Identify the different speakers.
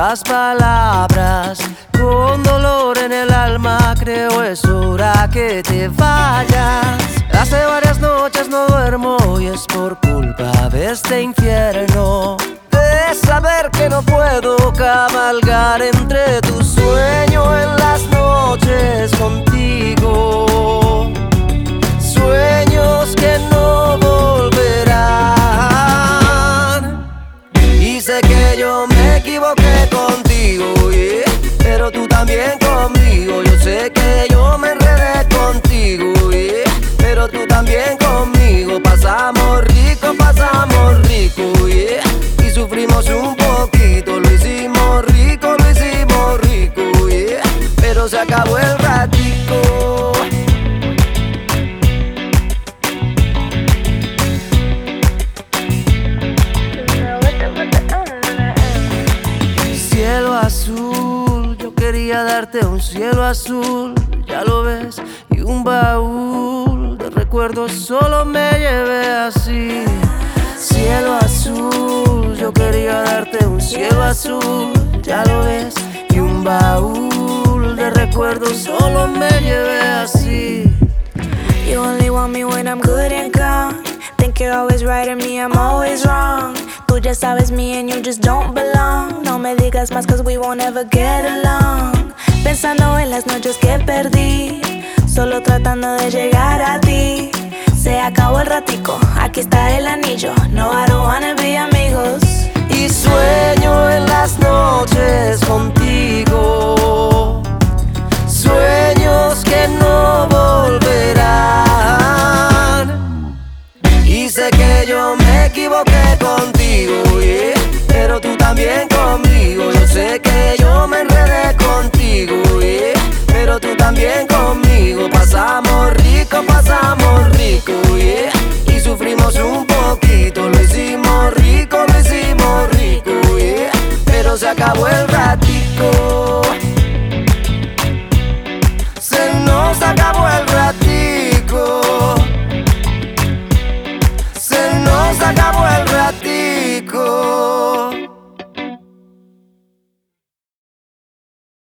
Speaker 1: las palabras. Con dolor en el alma creo es hora que te vayas. Hace varias noches no duermo y es por culpa de este infierno, de saber que no puedo cabalgar entre tu sueño en las noches contigo. Sueños que no volverán. Y sé que yo me equivoqué contigo, yeah, pero tú también conmigo. Yo sé que yo me enredé contigo, yeah, pero tú también conmigo. Pasamos rico, yeah, y sufrimos un poquito. Lo hicimos rico, yeah, pero se acabó el ratico. Cielo azul, yo quería darte un cielo azul, ya lo ves, y un baúl de recuerdos solo me llevé así. Cielo azul, yo quería darte un cielo azul, ya lo ves, y un baúl de recuerdos solo me llevé así.
Speaker 2: You only want me when I'm good and calm. Think you're always right and me, I'm always wrong. Tú ya sabes me and you just don't belong. No me digas más cause we won't ever get along. Pensando en las noches que perdí, solo tratando de llegar a ti. Se acabó el ratico, aquí está el anillo. No, I don't wanna be amigos.
Speaker 1: Y sueño en las noches contigo, sueños que no volverán. Y sé que yo me equivoqué contigo, yeah, pero tú también conmigo. Yo sé que yo me enredé contigo, yeah, pero tú también conmigo. Pasamos rico, yeah,